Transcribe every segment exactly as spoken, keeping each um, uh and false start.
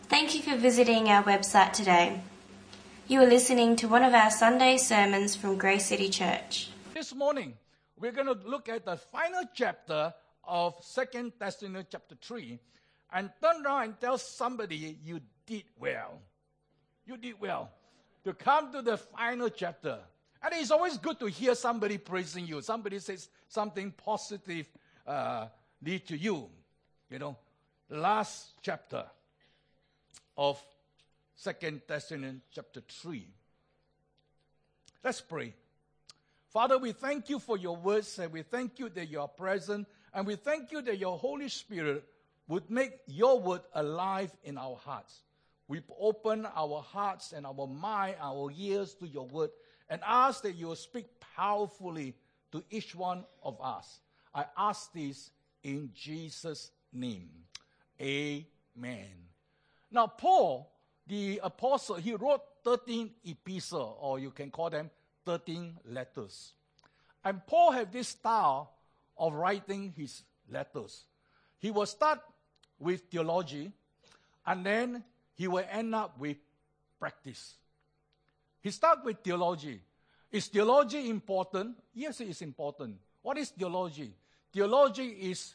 Thank you for visiting our website today. You are listening to one of our Sunday sermons from Grace City Church. This morning, we're going to look at the final chapter of Second Thessalonians chapter three and turn around and tell somebody you did well. You did well to come to the final chapter. And it's always good to hear somebody praising you. Somebody says something positive uh, lead to you. You know, the last chapter of Second Thessalonians chapter three. Let's pray. Father, we thank you for your words, and we thank you that you are present, and we thank you that your Holy Spirit would make your word alive in our hearts. We open our hearts and our mind, our ears to your word, and ask that you will speak powerfully to each one of us. I ask this in Jesus' name. Amen. Now, Paul, the apostle, he wrote thirteen epistles, or you can call them thirteen letters. And Paul had this style of writing his letters. He will start with theology, and then he will end up with practice. He starts with theology. Is theology important? Yes, it is important. What is theology? Theology is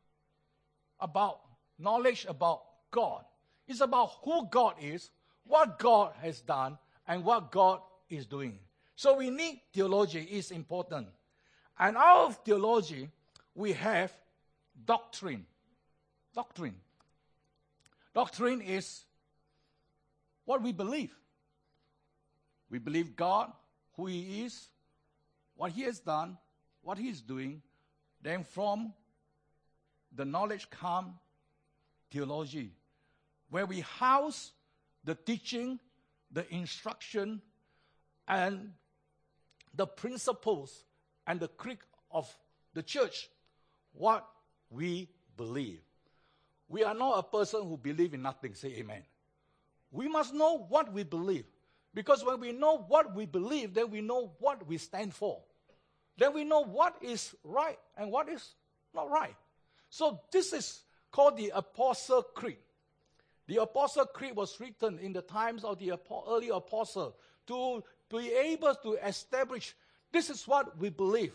about knowledge about God. It's about who God is, what God has done, and what God is doing. So we need theology. It's important. And out of theology, we have doctrine. Doctrine. Doctrine is what we believe. We believe God, who He is, what He has done, what He is doing. Then from the knowledge comes theology, where we house the teaching, the instruction, and the principles and the creed of the church, what we believe. We are not a person who believes in nothing. Say amen. We must know what we believe. Because when we know what we believe, then we know what we stand for. Then we know what is right and what is not right. So this is called the Apostle Creed. The Apostle Creed was written in the times of the early apostle to be able to establish this is what we believe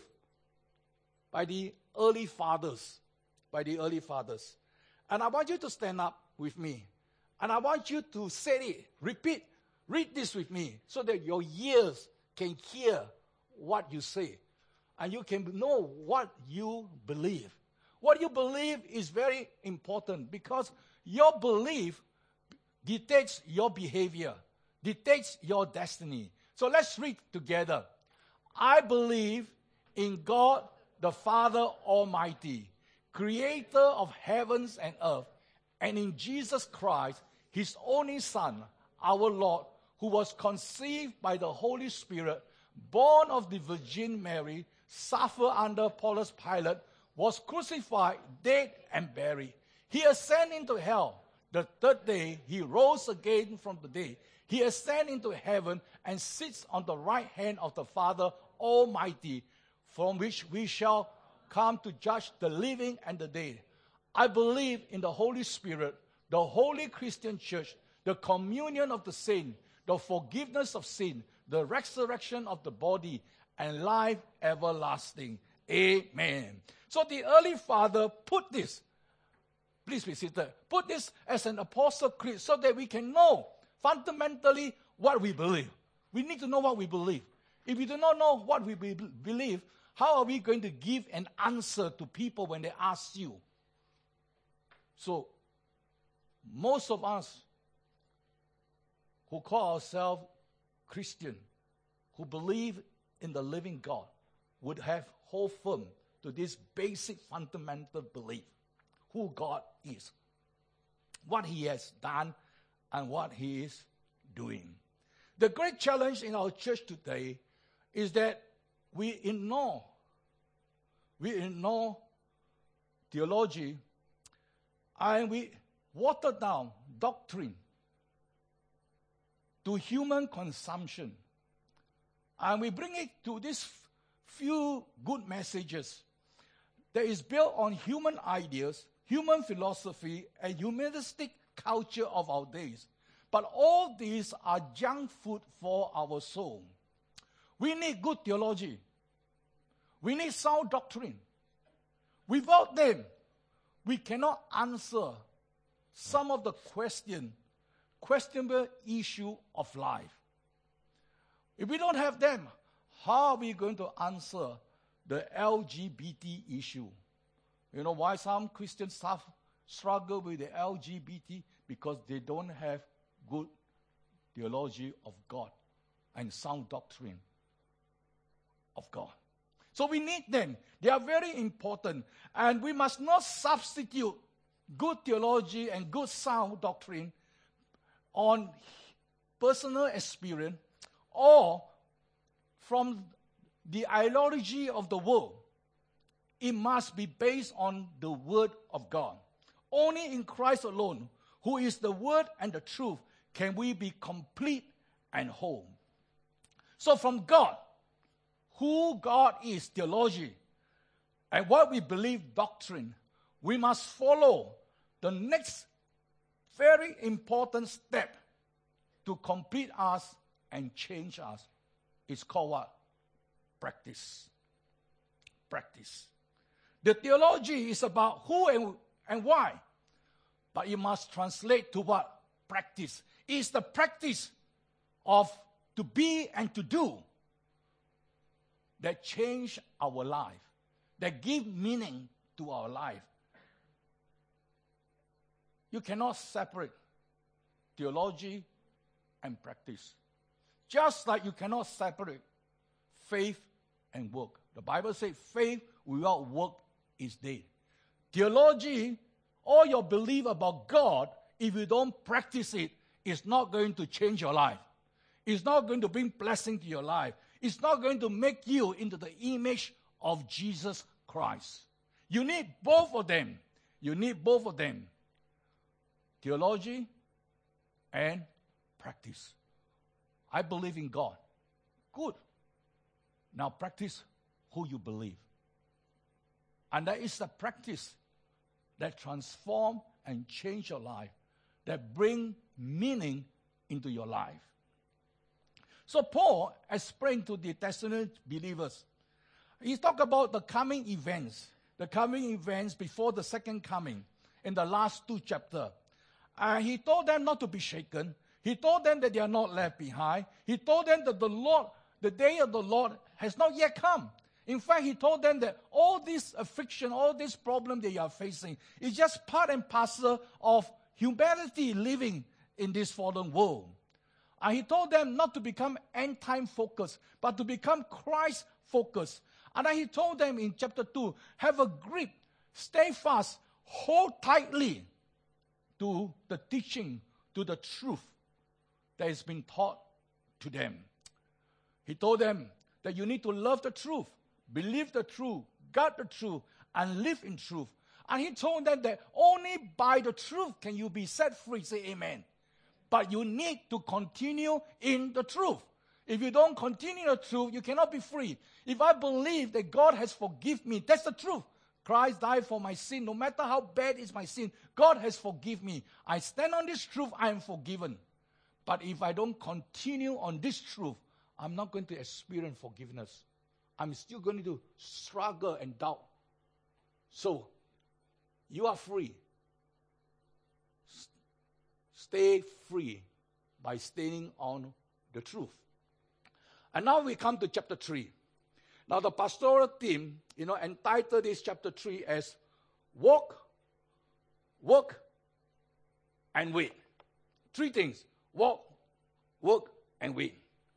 by the early fathers. By the early fathers. And I want you to stand up with me. And I want you to say it, repeat, read this with me so that your ears can hear what you say. And you can know what you believe. What you believe is very important because your belief dictates your behavior, dictates your destiny. So let's read together. I believe in God the Father Almighty, creator of heavens and earth, and in Jesus Christ, His only Son, our Lord, who was conceived by the Holy Spirit, born of the Virgin Mary, suffered under Pontius Pilate, was crucified, dead, and buried. He ascended into hell. The third day, He rose again from the dead. He ascended into heaven and sits on the right hand of the Father Almighty, from which we shall come to judge the living and the dead. I believe in the Holy Spirit, the holy Christian church, the communion of the saints, the forgiveness of sin, the resurrection of the body, and life everlasting. Amen. So the early father put this, please be seated, put this as an apostle creed so that we can know fundamentally what we believe. We need to know what we believe. If we do not know what we be- believe, how are we going to give an answer to people when they ask you? So, most of us who call ourselves Christian, who believe in the living God, would have hold firm to this basic fundamental belief, who God is, what He has done, and what He is doing. The great challenge in our church today is that we ignore, we ignore theology, and we water down doctrine to human consumption. And we bring it to these few good messages that is built on human ideas, human philosophy, and humanistic culture of our days. But all these are junk food for our soul. We need good theology. We need sound doctrine. Without them, we cannot answer some of the question, questionable issue of life. If we don't have them, how are we going to answer the L G B T issue? You know why some Christians suffer, struggle with the L G B T? Because they don't have good theology of God and sound doctrine of God. So we need them. They are very important. And we must not substitute good theology and good sound doctrine on personal experience or from the ideology of the world. It must be based on the Word of God. Only in Christ alone, who is the Word and the truth, can we be complete and whole. So from God, who God is, theology, and what we believe, doctrine, we must follow the next very important step to complete us and change us. It's called what? Practice. Practice. The theology is about who and, and why, but it must translate to what? Practice. It's the practice of to be and to do that change our life, that give meaning to our life. You cannot separate theology and practice. Just like you cannot separate faith and work. The Bible says faith without work is dead. Theology, all your belief about God, if you don't practice it, it's not going to change your life. It's not going to bring blessing to your life. It's not going to make you into the image of Jesus Christ. You need both of them. You need both of them. Theology and practice. I believe in God. Good. Now practice who you believe. And that is the practice that transform and change your life, that bring meaning into your life. So Paul explained to the Thessalonian believers, he talked about the coming events, the coming events before the second coming in the last two chapters. And he told them not to be shaken. He told them that they are not left behind. He told them that the Lord, the day of the Lord has not yet come. In fact, he told them that all this affliction, all this problem that you are facing is just part and parcel of humanity living in this fallen world. And he told them not to become end-time focused, but to become Christ-focused. And then he told them in chapter two, have a grip, stay fast, hold tightly to the teaching, to the truth that has been taught to them. He told them that you need to love the truth, believe the truth, guard the truth, and live in truth. And he told them that only by the truth can you be set free. Say amen. But you need to continue in the truth. If you don't continue the truth, you cannot be free. If I believe that God has forgiven me, that's the truth. Christ died for my sin. No matter how bad is my sin, God has forgiven me. I stand on this truth, I am forgiven. But if I don't continue on this truth, I'm not going to experience forgiveness. I'm still going to struggle and doubt. So, you are free. Stay free by staying on the truth. And now we come to chapter three. Now the pastoral team, you know, entitled this chapter three as Walk, Work, and Wait. Three things. Walk, work, and wait.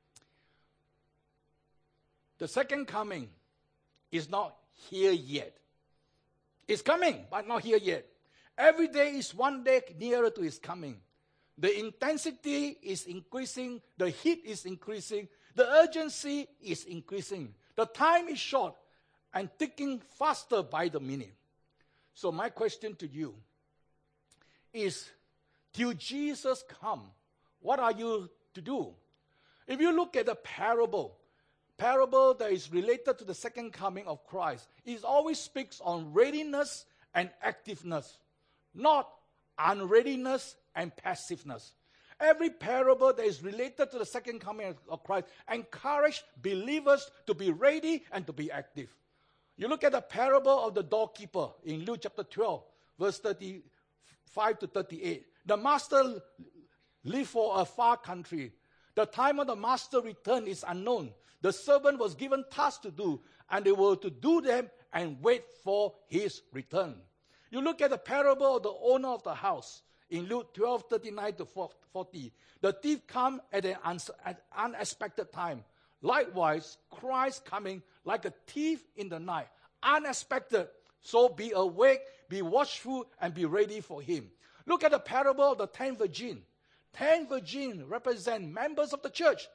The second coming is not here yet. It's coming, but not here yet. Every day is one day nearer to his coming. The intensity is increasing. The heat is increasing. The urgency is increasing. The time is short and ticking faster by the minute. So my question to you is, till Jesus come, what are you to do? If you look at the parable, parable that is related to the second coming of Christ, it always speaks on readiness and activeness, not unreadiness and passiveness. Every parable that is related to the second coming of Christ encourage believers to be ready and to be active. You look at the parable of the doorkeeper in Luke chapter twelve, verse thirty-five to thirty-eight. The master lived for a far country. The time of the master return is unknown. The servant was given tasks to do, and they were to do them and wait for his return. You look at the parable of the owner of the house in Luke twelve, thirty-nine to forty. The thief come at an unexpected time. Likewise, Christ coming like a thief in the night. Unexpected. So be awake, be watchful, and be ready for him. Look at the parable of the ten virgins. Ten virgins represent members of the church.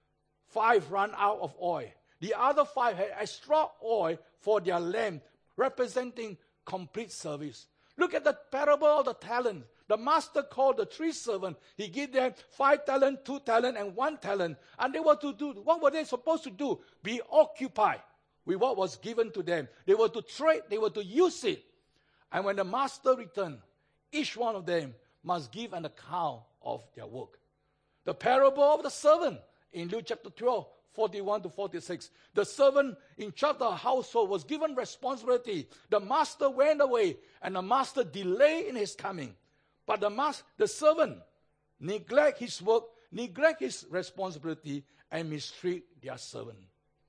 Five ran out of oil. The other five had extra oil for their lamp, representing complete service. Look at the parable of the talent. The master called the three servants. He gave them five talent, two talent, and one talent. And they were to do, what were they supposed to do? Be occupied with what was given to them. They were to trade, they were to use it. And when the master returned, each one of them must give an account of their work. The parable of the servant in Luke chapter twelve, forty-one to forty-six. The servant in charge of the household was given responsibility. The master went away, and the master delayed in his coming. But the master, the servant neglect his work, neglect his responsibility, and mistreat their servant.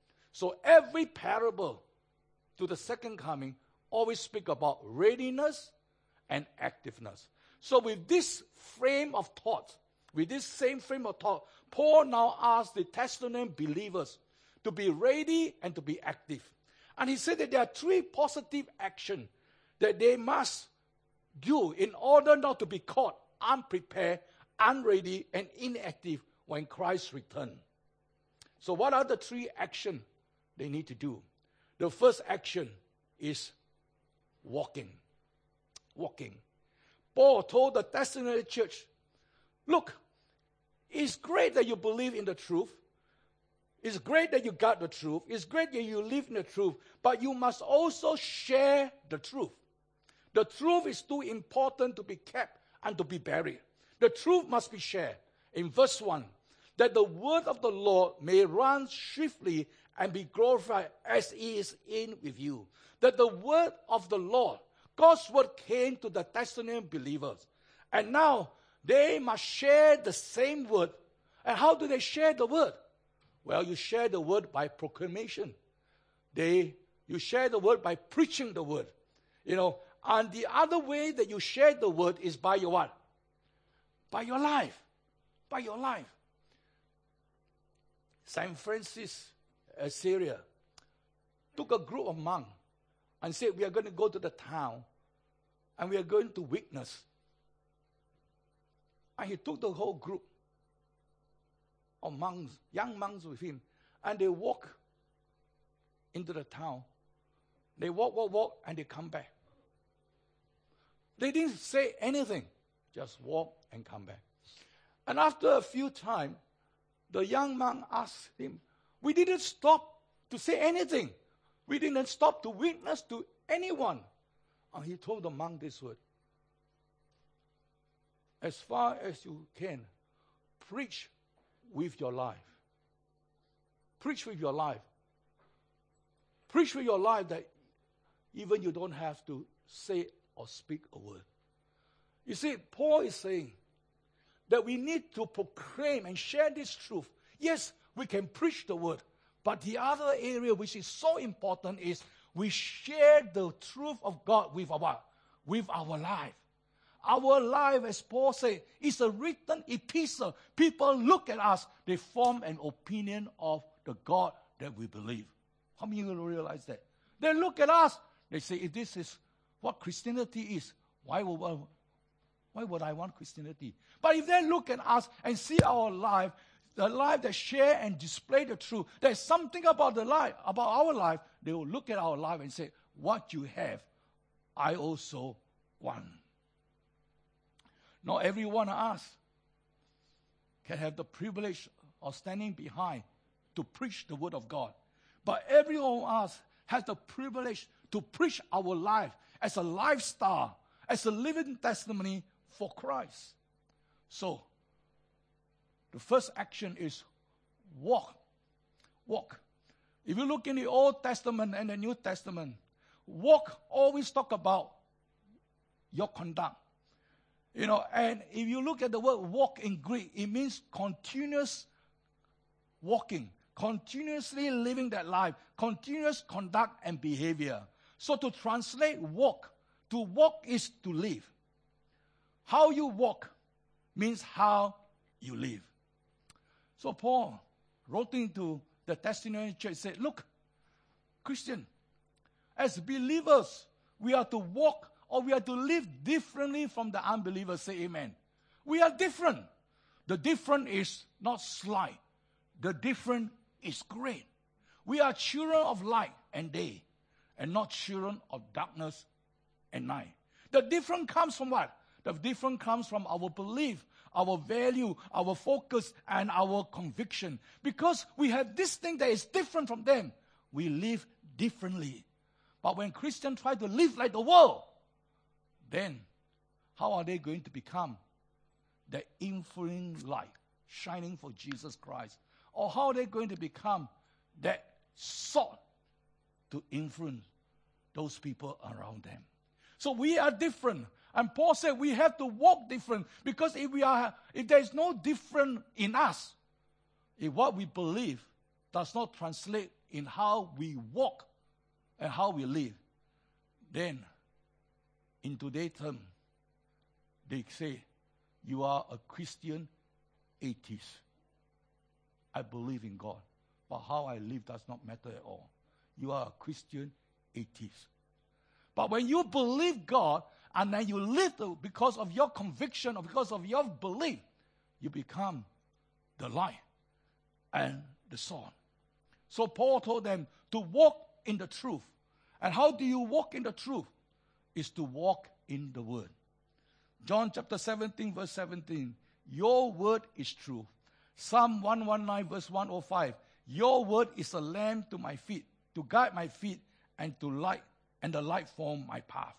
So every parable to the second coming always speak about readiness and activeness. So with this frame of thought, with this same frame of thought, Paul now asks the Thessalonian believers to be ready and to be active. And he said that there are three positive actions that they must do in order not to be caught unprepared, unready, and inactive when Christ returns. So what are the three actions they need to do? The first action is walking. Walking. Paul told the Thessalonian church, look, it's great that you believe in the truth. It's great that you got the truth. It's great that you live in the truth. But you must also share the truth. The truth is too important to be kept and to be buried. The truth must be shared. In verse one, that the word of the Lord may run swiftly and be glorified as he is in with you. That the word of the Lord, God's word, came to the Thessalonian believers. And now they must share the same word. And how do they share the word? Well, you share the word by proclamation. They, you share the word by preaching the word. You know, and the other way that you share the word is by your what? By your life. By your life. Saint Francis Xavier took a group of monks and said, we are going to go to the town and we are going to witness. And he took the whole group of monks, young monks with him, and they walk into the town. They walk, walk, walk, and they come back. They didn't say anything, just walk and come back. And after a few times, the young monk asked him, we didn't stop to say anything. We didn't stop to witness to anyone. And he told the monk this word, as far as you can, preach with your life. Preach with your life. Preach with your life that even you don't have to say or speak a word. You see, Paul is saying that we need to proclaim and share this truth. Yes, we can preach the word, but the other area which is so important is we share the truth of God with our, with our life. Our life, as Paul said, is a written epistle. People look at us, they form an opinion of the God that we believe. How many of you realize that? They look at us, they say, if this is what Christianity is, why would, why would I want Christianity? But if they look at us and see our life, the life that share and display the truth, there's something about the life, about our life, they will look at our life and say, what you have, I also want. Not every one of us can have the privilege of standing behind to preach the word of God. But every one of us has the privilege to preach our life as a lifestyle, as a living testimony for Christ. So, the first action is walk. Walk. If you look in the Old Testament and the New Testament, walk always talk about your conduct. You know, and if you look at the word walk in Greek, it means continuous walking, continuously living that life, continuous conduct and behavior. So to translate walk, to walk is to live. How you walk means how you live. So Paul wrote into the Thessalonian church, said, look, Christian, as believers, we are to walk or we are to live differently from the unbelievers. Say amen. We are different. The different is not slight. The different is great. We are children of light and day, and not children of darkness and night. The different comes from what? The different comes from our belief, our value, our focus, and our conviction. Because we have this thing that is different from them, we live differently. But when Christians try to live like the world, then how are they going to become the influencing light shining for Jesus Christ? Or how are they going to become that salt to influence those people around them? So we are different. And Paul said we have to walk different, because if we are, if there is no different in us, if what we believe does not translate in how we walk and how we live, then in today's term, they say you are a Christian atheist. I believe in God, but how I live does not matter at all. You are a Christian atheist. But when you believe God and then you live because of your conviction or because of your belief, you become the light and the salt. So Paul told them to walk in the truth. And how do you walk in the truth? Is to walk in the word. John chapter seventeen, verse seventeen. Your word is true. Psalm one nineteen, verse one oh five. Your word is a lamp to my feet, to guide my feet, and to light, and the light form my path.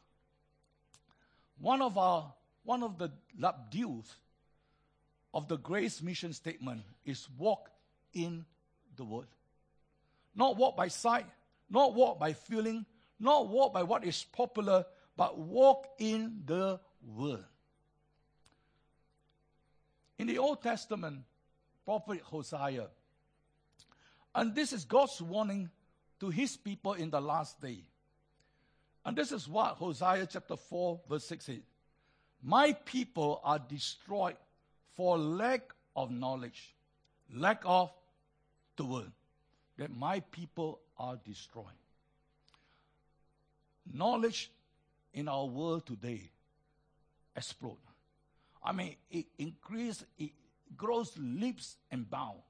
One of our, one of the labdues of the Grace Mission statement is walk in the word. Not walk by sight, not walk by feeling, not walk by what is popular, but walk in the word. In the Old Testament, prophet Hosea, and this is God's warning to his people in the last day. And this is what Hosea chapter four, verse six says. My people are destroyed for lack of knowledge, lack of the word. That my people are destroyed. Knowledge in our world today explode. I mean, it increases, it grows leaps and bounds.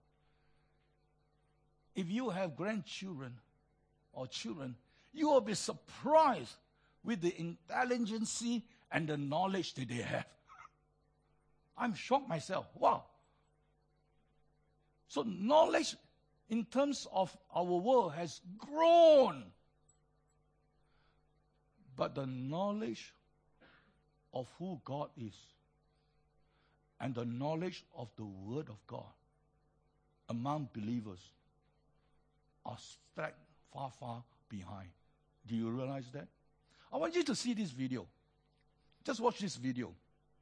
If you have grandchildren or children, you will be surprised with the intelligence and the knowledge that they have. I'm shocked myself. Wow. So knowledge in terms of our world has grown. But the knowledge of who God is and the knowledge of the Word of God among believers are stacked far, far behind. Do you realize that? I want you to see this video. Just watch this video.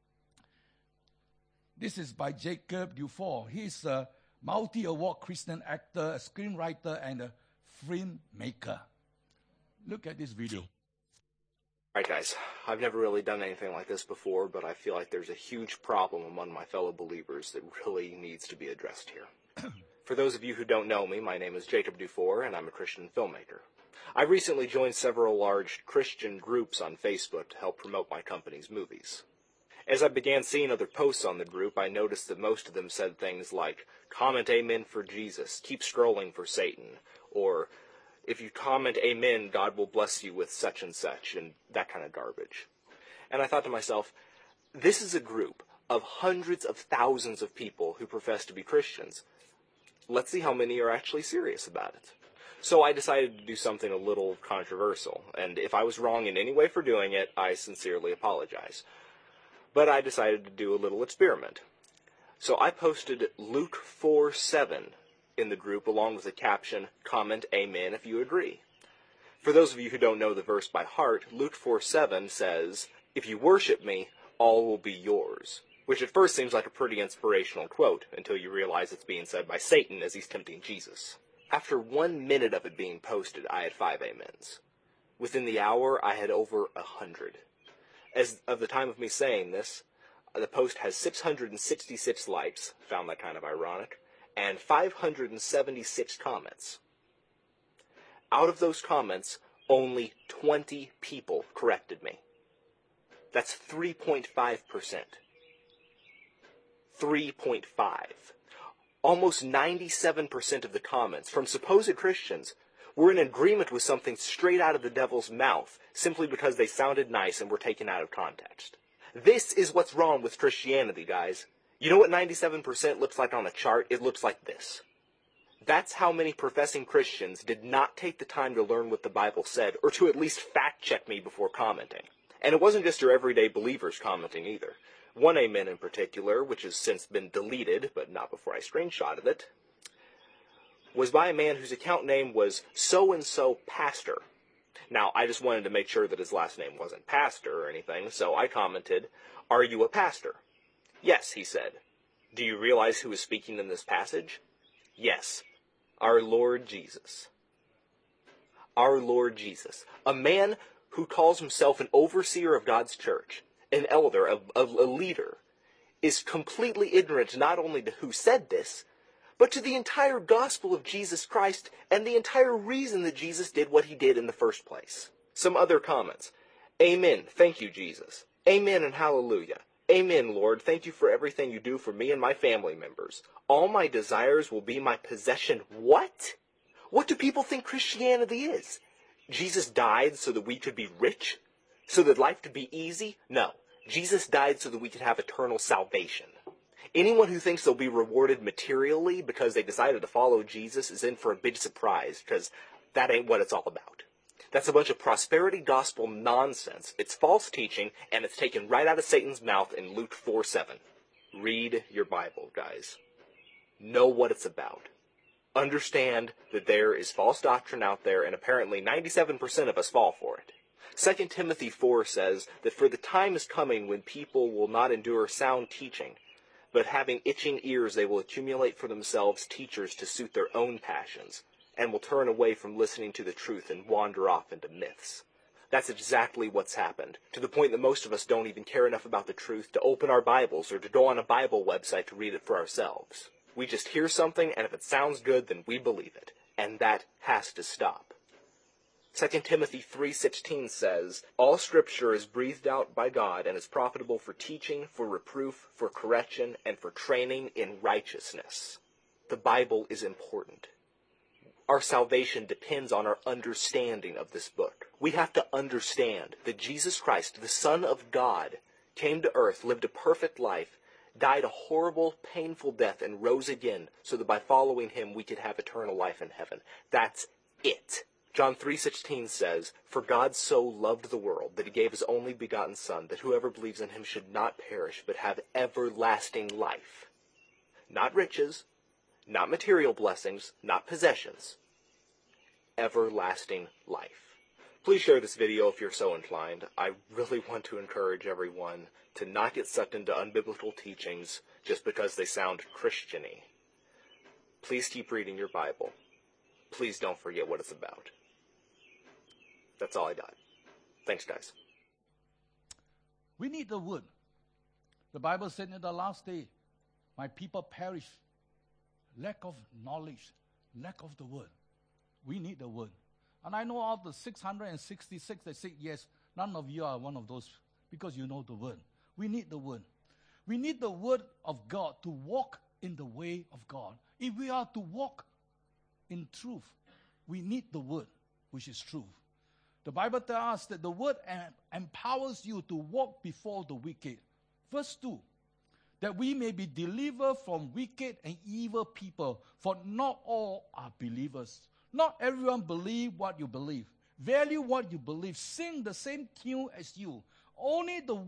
This is by Jacob Dufour. He's a multi-award Christian actor, a screenwriter, and a filmmaker. Look at this video. All right, guys, I've never really done anything like this before, but I feel like there's a huge problem among my fellow believers that really needs to be addressed here. For those of you who don't know me, my name is Jacob Dufour, and I'm a Christian filmmaker. I recently joined several large Christian groups on Facebook to help promote my company's movies. As I began seeing other posts on the group, I noticed that most of them said things like, comment amen for Jesus, keep scrolling for Satan, or if you comment amen, God will bless you with such and such, and that kind of garbage. And I thought to myself, this is a group of hundreds of thousands of people who profess to be Christians. Let's see how many are actually serious about it. So I decided to do something a little controversial, and if I was wrong in any way for doing it, I sincerely apologize. but I decided to do a little experiment. So I posted Luke four seven in the group along with the caption, "Comment Amen if you agree." For those of you who don't know the verse by heart, Luke four seven says, "If you worship me, all will be yours." Which at first seems like a pretty inspirational quote, until you realize it's being said by Satan as he's tempting Jesus. After one minute of it being posted, I had five amens. Within the hour, I had over a hundred. As of the time of me saying this, the post has six hundred sixty-six likes, found that kind of ironic, and five hundred seventy-six comments. Out of those comments, only twenty people corrected me. That's three point five percent. three point five. Almost ninety-seven percent of the comments from supposed Christians were in agreement with something straight out of the devil's mouth simply because they sounded nice and were taken out of context. This is what's wrong with Christianity, guys. You know what ninety-seven percent looks like on a chart? It looks like this. That's how many professing Christians did not take the time to learn what the Bible said, or to at least fact-check me before commenting. And it wasn't just your everyday believers commenting either. One amen in particular, which has since been deleted, but not before I screenshotted it, was by a man whose account name was so-and-so pastor. Now, I just wanted to make sure that his last name wasn't pastor or anything, so I commented, "Are you a pastor?" "Yes," he said. "Do you realize who is speaking in this passage?" "Yes, our Lord Jesus." Our Lord Jesus. A man who calls himself an overseer of God's church, an elder, a, a, a leader, is completely ignorant not only to who said this, but to the entire gospel of Jesus Christ and the entire reason that Jesus did what he did in the first place. Some other comments. "Amen. Thank you, Jesus. Amen and hallelujah. Amen, Lord. Thank you for everything you do for me and my family members. All my desires will be my possession." What? What do people think Christianity is? Jesus died so that we could be rich? So that life could be easy? No. Jesus died so that we could have eternal salvation. Anyone who thinks they'll be rewarded materially because they decided to follow Jesus is in for a big surprise, because that ain't what it's all about. That's a bunch of prosperity gospel nonsense. It's false teaching, and it's taken right out of Satan's mouth in Luke four seven. Read your Bible, guys. Know what it's about. Understand that there is false doctrine out there, and apparently ninety-seven percent of us fall for it. Second Timothy four says that for the time is coming when people will not endure sound teaching, but having itching ears they will accumulate for themselves teachers to suit their own passions, and will turn away from listening to the truth and wander off into myths. That's exactly what's happened, to the point that most of us don't even care enough about the truth to open our Bibles or to go on a Bible website to read it for ourselves. We just hear something, and if it sounds good, then we believe it. And that has to stop. Second Timothy three sixteen says, "All Scripture is breathed out by God and is profitable for teaching, for reproof, for correction, and for training in righteousness." The Bible is important. Our salvation depends on our understanding of this book. We have to understand that Jesus Christ, the Son of God, came to earth, lived a perfect life, died a horrible, painful death, and rose again, so that by following him we could have eternal life in heaven. That's it. John three sixteen says, "For God so loved the world that he gave his only begotten Son, that whoever believes in him should not perish, but have everlasting life." Not riches, not material blessings, not possessions. Everlasting life. Please share this video if you're so inclined. I really want to encourage everyone to not get sucked into unbiblical teachings just because they sound Christian-y. Please keep reading your Bible. Please don't forget what it's about. That's all I got. Thanks, guys. We need the word. The Bible said in the last day, my people perish. Lack of knowledge, lack of the word. We need the word. And I know of the six hundred sixty-six that say, yes, none of you are one of those because you know the word. We need the word. We need the word of God to walk in the way of God. If we are to walk in truth, we need the word, which is truth. The Bible tells us that the word em- empowers you to walk before the wicked. Verse two, that we may be delivered from wicked and evil people, for not all are believers. Not everyone believes what you believe. Value what you believe. Sing the same tune as you. Only the word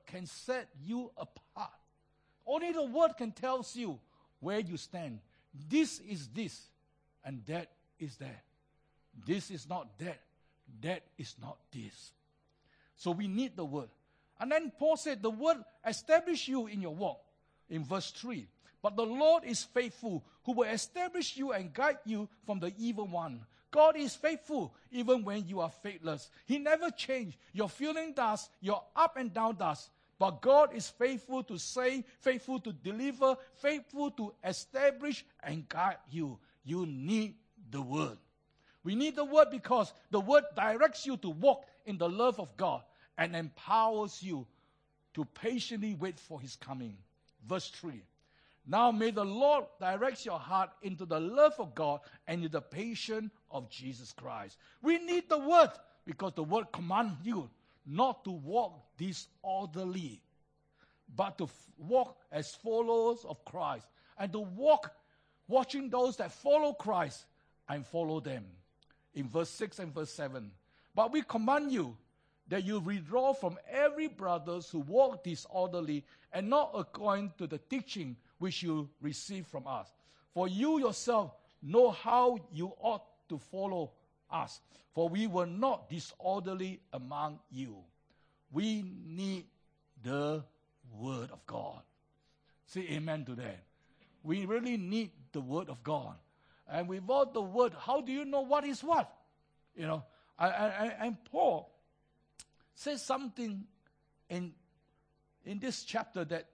can set you apart. Only the word can tell you where you stand. This is this, and that is that. This is not that. That is not this. So we need the word. And then Paul said, the word establish you in your walk. In verse three. But the Lord is faithful, who will establish you and guide you from the evil one. God is faithful, even when you are faithless. He never changes. Your feeling does, your up and down does. But God is faithful to save, faithful to deliver, faithful to establish and guide you. You need the word. We need the word because the word directs you to walk in the love of God and empowers you to patiently wait for his coming. Verse three. Now may the Lord direct your heart into the love of God and into the patience of Jesus Christ. We need the word because the word commands you not to walk disorderly, but to f- walk as followers of Christ and to walk watching those that follow Christ and follow them. In verse six and verse seven. But we command you that you withdraw from every brothers who walk disorderly and not according to the teaching which you receive from us. For you yourself know how you ought to follow us. For we were not disorderly among you. We need the word of God. Say amen to that. We really need the word of God. And without the word, how do you know what is what? You know, and, and, and Paul says something in, in this chapter that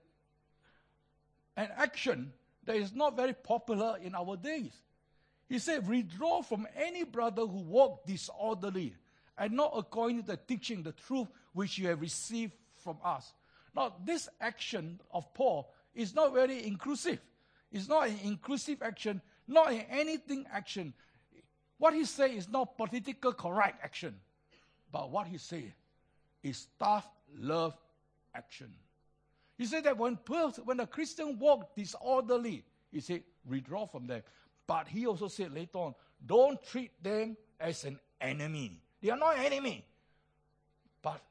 an action that is not very popular in our days. He said, withdraw from any brother who walk disorderly and not according to the teaching, the truth which you have received from us. Now, this action of Paul is not very inclusive. It's not an inclusive action, not an anything action. What he says is not political correct action, but what he says is tough love action. He said that when, when a Christian walk disorderly, he said, withdraw from them. But he also said later on, don't treat them as an enemy. They are not an enemy. But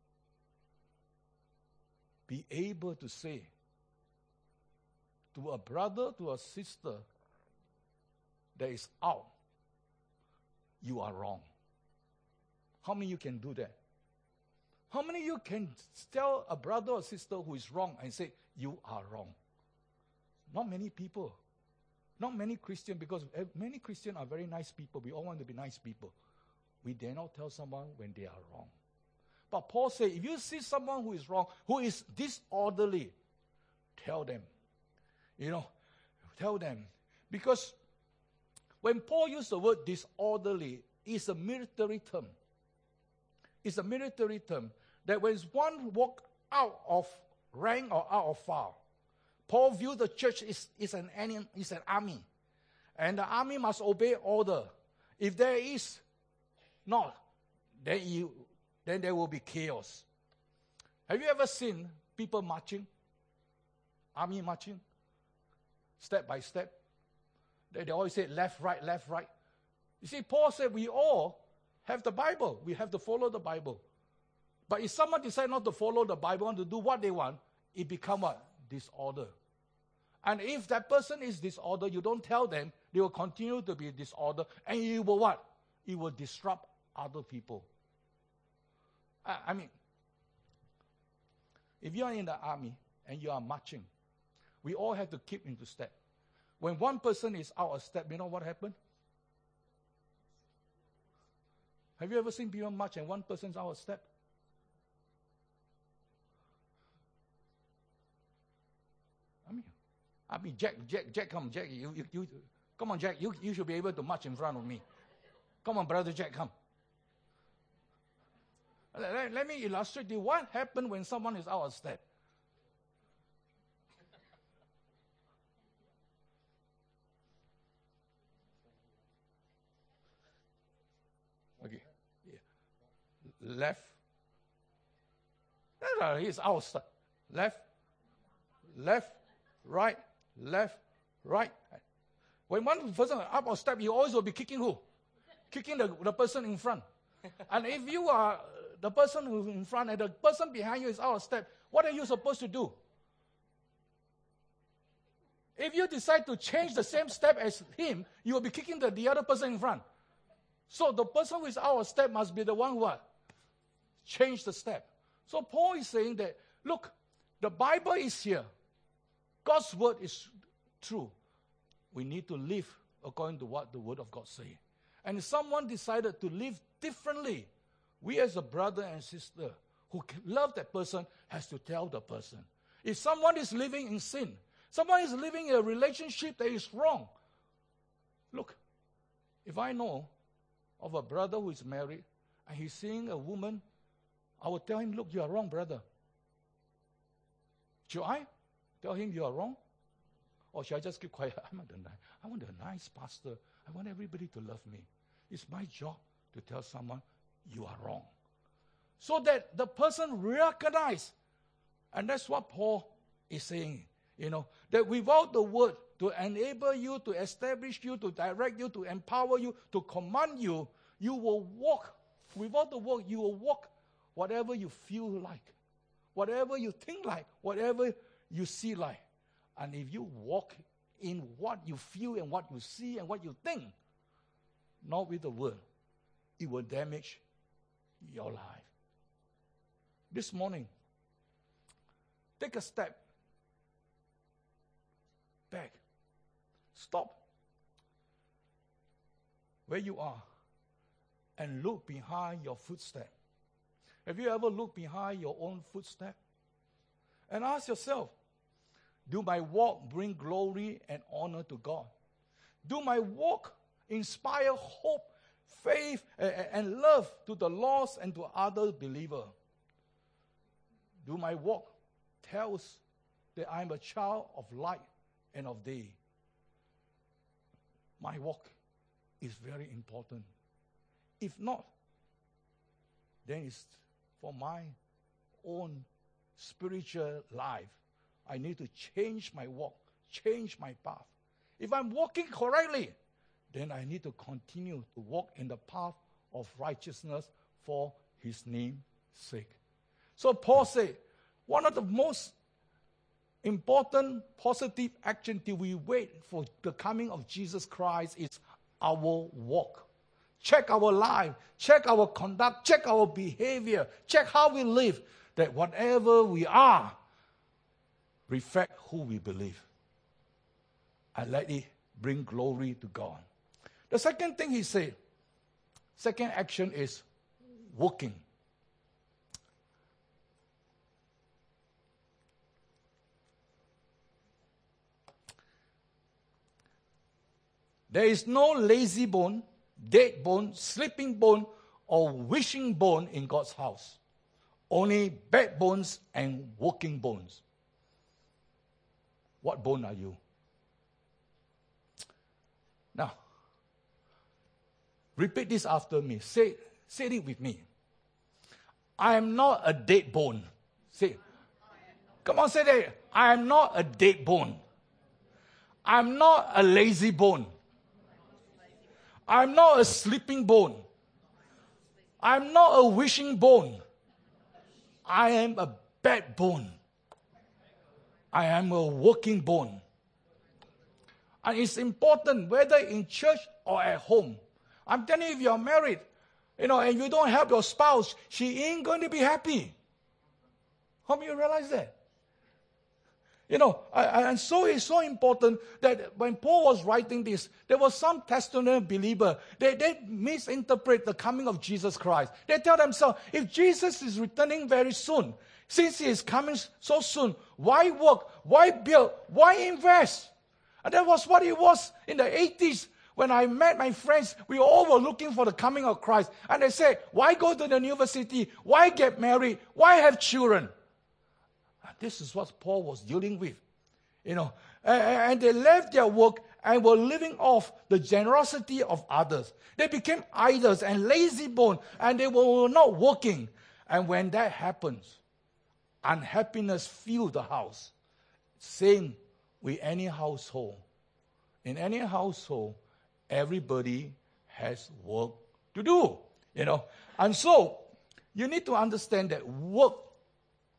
be able to say to a brother, to a sister that is out, you are wrong. How many of you can do that? How many of you can tell a brother or sister who is wrong and say, you are wrong? Not many people. Not many Christians, because many Christians are very nice people. We all want to be nice people. We dare not tell someone when they are wrong. But Paul said, if you see someone who is wrong, who is disorderly, tell them. You know, tell them. Because when Paul used the word disorderly, it's a military term. It's a military term that when one walk out of rank or out of file, Paul viewed the church is, is, an, is an army. And the army must obey order. If there is not, then, you, then there will be chaos. Have you ever seen people marching? Army marching? Step by step. They, they always say left, right, left, right. You see, Paul said we all have the Bible. We have to follow the Bible. But if someone decides not to follow the Bible, want to do what they want, it becomes what? Disorder. And if that person is disorder, you don't tell them, they will continue to be disorder, and you will what? It will disrupt other people. I, I mean, if you are in the army and you are marching, we all have to keep into step. When one person is out of step, you know what happened? Have you ever seen people march and one person's out of step? I mean, I mean, Jack, Jack, Jack, come, Jack, you, you, you, come on, Jack, you, you should be able to march in front of me. Come on, brother Jack, come. Let, let me illustrate to you what happened when someone is out of step. Okay. Yeah. Left. No, no, he's out of step. Left. Left. Right. Left. Right. When one person is up of step, you always will be kicking who? Kicking the, the person in front. And if you are the person who's in front and the person behind you is out of step, what are you supposed to do? If you decide to change the same step as him, you will be kicking the, the other person in front. So the person who is out of step must be the one who what? Change the step. So Paul is saying that, look, the Bible is here. God's word is true. We need to live according to what the word of God says. And if someone decided to live differently, we as a brother and sister who love that person has to tell the person. If someone is living in sin, someone is living in a relationship that is wrong, look, if I know of a brother who is married and he's seeing a woman, I will tell him, look, you are wrong, brother. Should I tell him you are wrong? Or should I just keep quiet? I'm not a nice, I want a nice pastor. I want everybody to love me. It's my job to tell someone you are wrong. So that the person recognizes. And that's what Paul is saying. You know, that without the word to enable you, to establish you, to direct you, to empower you, to command you, you will walk. Without the word, you will walk whatever you feel like, whatever you think like, whatever you see like. And if you walk in what you feel and what you see and what you think, not with the word, it will damage your life. This morning, take a step back. Stop where you are and look behind your footstep. Have you ever looked behind your own footstep? And ask yourself, do my walk bring glory and honor to God? Do my walk inspire hope, faith, and, and love to the lost and to other believers? Do my walk tell us that I'm a child of light and of day? My walk is very important. If not, then it's for my own spiritual life. I need to change my walk, change my path. If I'm walking correctly, then I need to continue to walk in the path of righteousness for his name's sake. So Paul said, one of the most important positive action till we wait for the coming of Jesus Christ is our walk. Check our life, check our conduct, check our behavior, check how we live, that whatever we are, reflect who we believe. And let it bring glory to God. The second thing he said, second action is working. There is no lazy bone, dead bone, sleeping bone, or wishing bone in God's house. Only bad bones and working bones. What bone are you? Now, repeat this after me. Say, say it with me. I am not a dead bone. Say, come on, say that. I am not a dead bone. I'm not a lazy bone. I'm not a sleeping bone. I'm not a wishing bone. I am a bad bone. I am a working bone. And it's important whether in church or at home. I'm telling you, if you're married, you know, and you don't help your spouse, she ain't going to be happy. How many of you realize that? You know, and so it's so important that when Paul was writing this, there was some Thessalonian believer, they, they misinterpret the coming of Jesus Christ. They tell themselves, if Jesus is returning very soon, since he is coming so soon, why work? Why build? Why invest? And that was what it was in the eighties. When I met my friends, we all were looking for the coming of Christ. And they said, why go to the university? Why get married? Why have children? This is what Paul was dealing with, you know. And they left their work and were living off the generosity of others. They became idols and lazy bone, and they were not working. And when that happens, unhappiness filled the house. Same with any household. In any household, everybody has work to do, you know. And so, you need to understand that work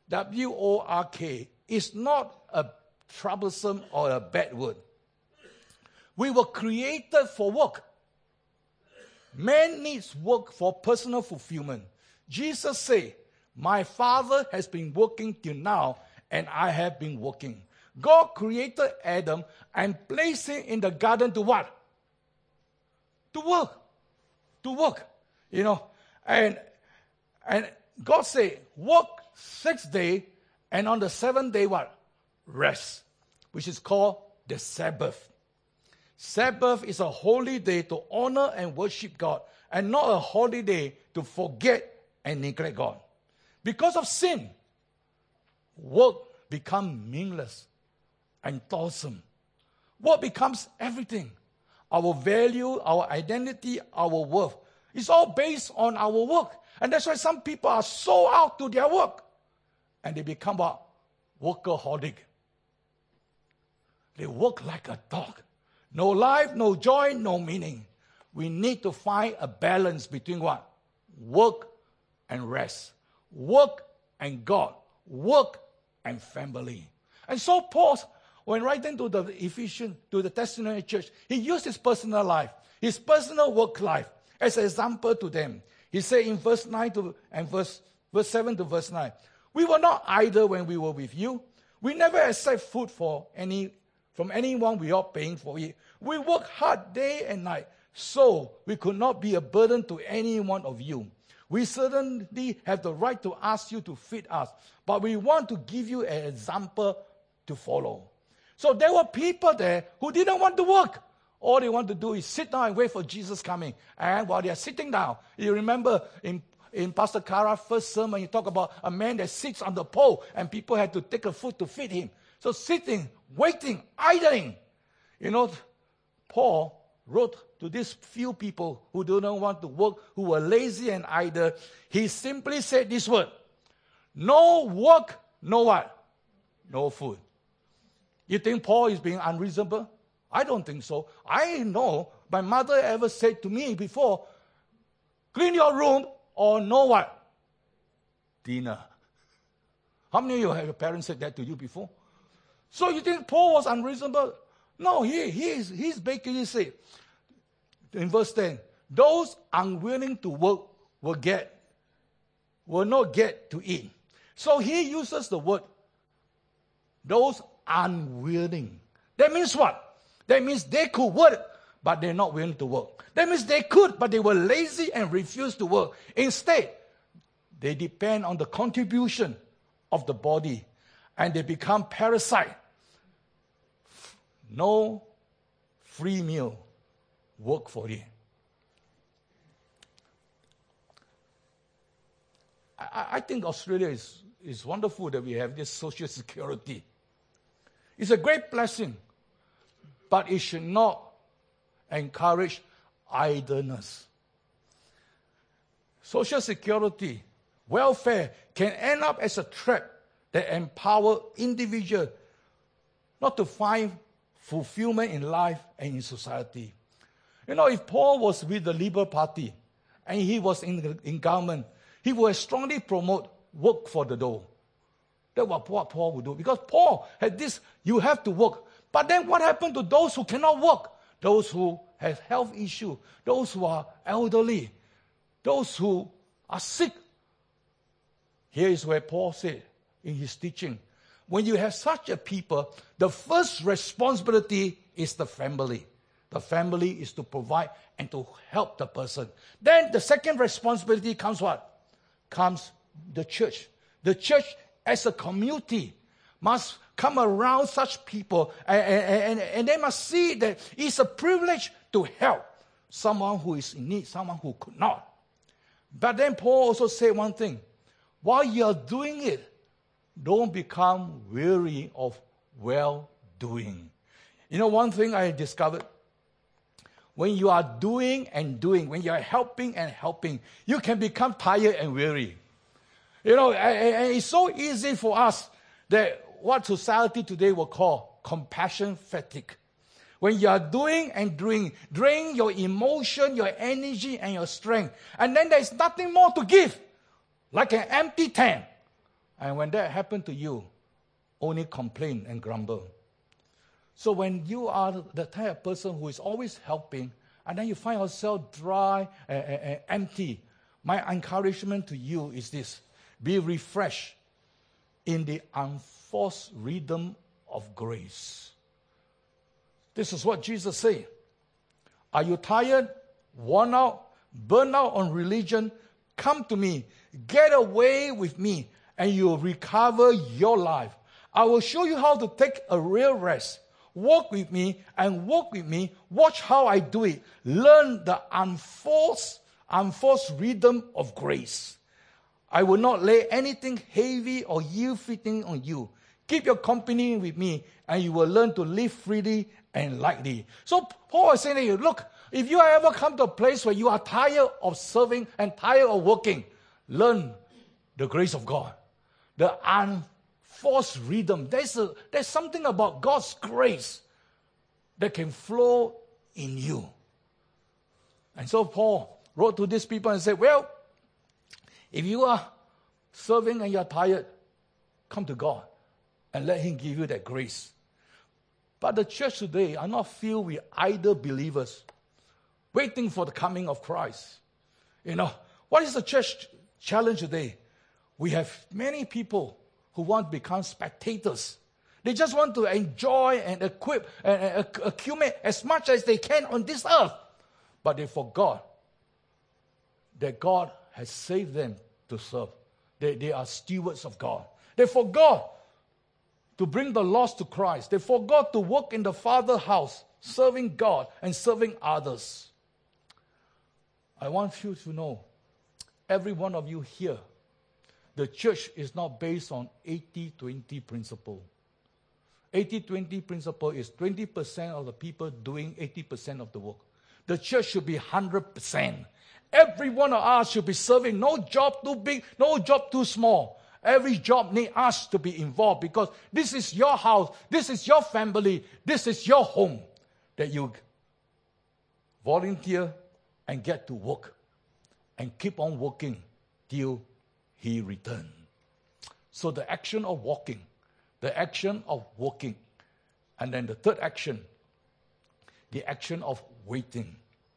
W O R K, is not a troublesome or a bad word. We were created for work. Man needs work for personal fulfillment. Jesus said, my Father has been working till now, and I have been working. God created Adam and placed him in the garden to what? To work. To work. You know, and, and God said, work six days, and on the seventh day, what? Rest, which is called the Sabbath. Sabbath is a holy day to honor and worship God, and not a holiday to forget and neglect God. Because of sin, work becomes meaningless and toilsome. Work becomes everything. Our value, our identity, our worth. It's all based on our work. And that's why some people are so out to their work. And they become a workaholic. They work like a dog. No life, no joy, no meaning. We need to find a balance between what? Work and rest. Work and God. Work and family. And so Paul, when writing to the Ephesians, to the Thessalonian church, he used his personal life, his personal work life, as an example to them. He said in verse nine to and verse, verse seven to verse nine, we were not idle when we were with you. We never accept food for any from anyone without paying for it. We work hard day and night, so we could not be a burden to any one of you. We certainly have the right to ask you to feed us, but we want to give you an example to follow. So there were people there who didn't want to work. All they want to do is sit down and wait for Jesus coming. And while they are sitting down, you remember in, in Pastor Kara's first sermon, he talked about a man that sits on the pole and people had to take a food to feed him. So sitting, waiting, idling. You know, Paul wrote to these few people who do not want to work, who were lazy and idle. He simply said this word: no work, no what? No food. You think Paul is being unreasonable? I don't think so. I know my mother ever said to me before, clean your room or no what? Dinner. How many of you have your parents said that to you before? So you think Paul was unreasonable? No, he, he is, he's basically said, in verse ten, those unwilling to work will get, will not get to eat. So he uses the word, those unwilling. That means what? That means they could work, but they're not willing to work. That means they could, but they were lazy and refused to work. Instead, they depend on the contribution of the body, and they become parasite. No free meal. Work for it. I, I think Australia is, is wonderful that we have this social security. It's a great blessing, but it should not encourage idleness. Social security, welfare can end up as a trap that empower individuals not to find fulfillment in life and in society. You know, if Paul was with the Liberal Party and he was in, the, in government, he would strongly promote work for the dough. That's what Paul would do. Because Paul had this, you have to work. But then what happened to those who cannot work? Those who have health issues, those who are elderly, those who are sick. Here is where Paul said in his teaching, when you have such a people, the first responsibility is the family. The family is to provide and to help the person. Then the second responsibility comes what? Comes the church. The church as a community must come around such people and, and, and they must see that it's a privilege to help someone who is in need, someone who could not. But then Paul also said one thing. While you're doing it, don't become weary of well-doing. You know, one thing I discovered, when you are doing and doing, when you are helping and helping, you can become tired and weary. You know, and it's so easy for us that what society today will call compassion fatigue. When you are doing and doing, drain your emotion, your energy, and your strength, and then there's nothing more to give, like an empty tank. And when that happened to you, only complain and grumble. So when you are the type of person who is always helping, and then you find yourself dry and, and, and empty, my encouragement to you is this: be refreshed in the unforced rhythm of grace. This is what Jesus said. Are you tired, worn out, burned out on religion? Come to me, get away with me, and you'll recover your life. I will show you how to take a real rest. Walk with me and walk with me. Watch how I do it. Learn the unforced, unforced rhythm of grace. I will not lay anything heavy or ill-fitting on you. Keep your company with me, and you will learn to live freely and lightly. So Paul is saying to you, look, if you ever come to a place where you are tired of serving and tired of working, learn the grace of God. The unforced rhythm. There's, a, there's something about God's grace that can flow in you. And so Paul wrote to these people and said, well, if you are serving and you're tired, come to God and let Him give you that grace. But the church today are not filled with idle believers waiting for the coming of Christ. You know, what is the church challenge today? We have many people who want to become spectators. They just want to enjoy and equip and, and accumulate as much as they can on this earth. But they forgot that God has saved them to serve. They, they are stewards of God. They forgot to bring the lost to Christ. They forgot to work in the Father's house, serving God and serving others. I want you to know, every one of you here, the church is not based on eighty twenty principle. eighty twenty principle is twenty percent of the people doing eighty percent of the work. The church should be one hundred percent. Every one of us should be serving. No job too big, no job too small. Every job needs us to be involved, because this is your house, this is your family, this is your home, that you volunteer and get to work and keep on working till He returns. So the action of walking, the action of working, and then the third action, the action of waiting.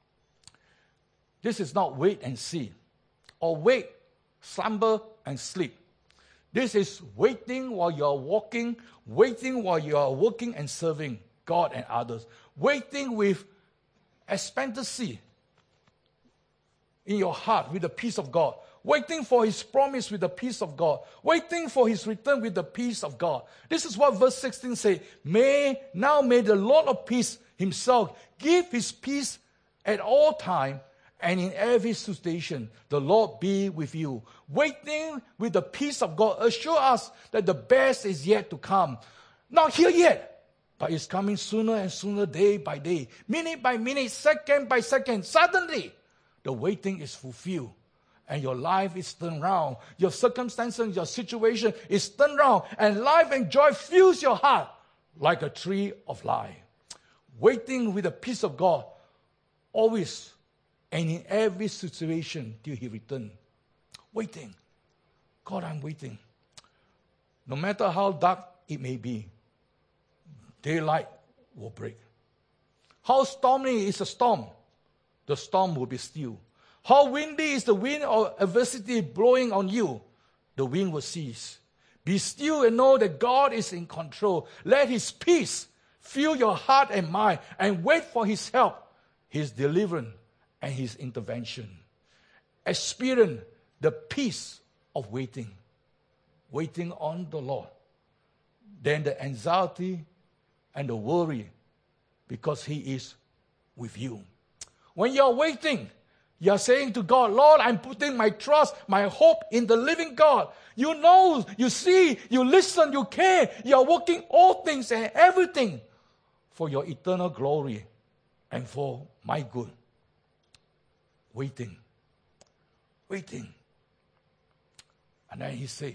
This is not wait and see, or wait, slumber, and sleep. This is waiting while you are walking, waiting while you are working and serving God and others. Waiting with expectancy in your heart with the peace of God. Waiting for His promise with the peace of God. Waiting for His return with the peace of God. This is what verse sixteen says. May, now may the Lord of peace Himself give His peace at all times, and in every situation, the Lord be with you. Waiting with the peace of God assure us that the best is yet to come. Not here yet, but it's coming sooner and sooner, day by day, minute by minute, second by second. Suddenly, the waiting is fulfilled, and your life is turned around. Your circumstances, your situation is turned around, and life and joy fills your heart like a tree of life. Waiting with the peace of God, always and in every situation till He returns. Waiting. God, I'm waiting. No matter how dark it may be, daylight will break. How stormy is a storm, the storm will be still. How windy is the wind or adversity blowing on you, the wind will cease. Be still and know that God is in control. Let His peace fill your heart and mind, and wait for His help, His deliverance, and His intervention. Experience the peace of waiting. Waiting on the Lord. Then the anxiety and the worry, because He is with you. When you're waiting, you're saying to God, Lord, I'm putting my trust, my hope in the living God. You know, you see, you listen, you care. You're working all things and everything for your eternal glory and for my good. Waiting. Waiting. And then He said,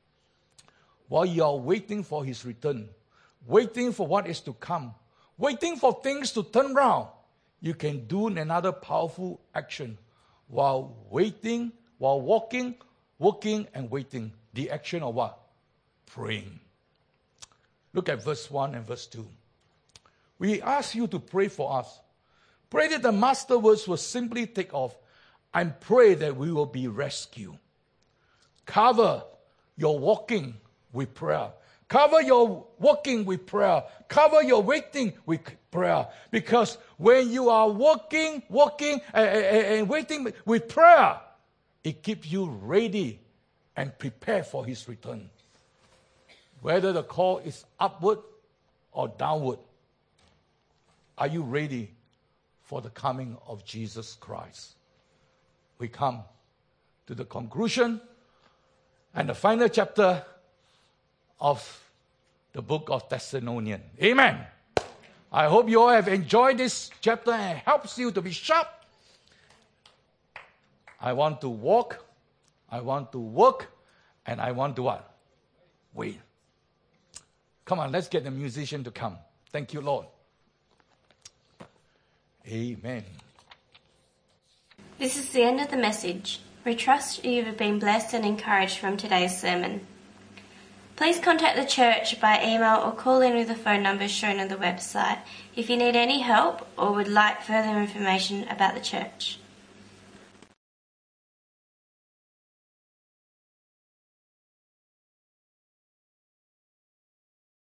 while you are waiting for His return, waiting for what is to come, waiting for things to turn around, you can do another powerful action while waiting, while walking, working, and waiting. the action of what? Praying. Look at verse one and verse two. We ask you to pray for us. Pray that the master words will simply take off, and pray that we will be rescued. Cover your walking with prayer. Cover your walking with prayer. Cover your waiting with prayer. Because when you are walking, walking, and, and, and waiting with prayer, it keeps you ready and prepared for his return. Whether the call is upward or downward, are you ready for the coming of Jesus Christ? We come to the conclusion and the final chapter of the book of Thessalonians. Amen. I hope you all have enjoyed this chapter and it helps you to be sharp. I want to walk, I want to work, and I want to what? Wait. Come on, let's get the musician to come. Thank you, Lord. Amen. This is the end of the message. We trust you have been blessed and encouraged from today's sermon. Please contact the church by email or call in with the phone numbers shown on the website if you need any help or would like further information about the church.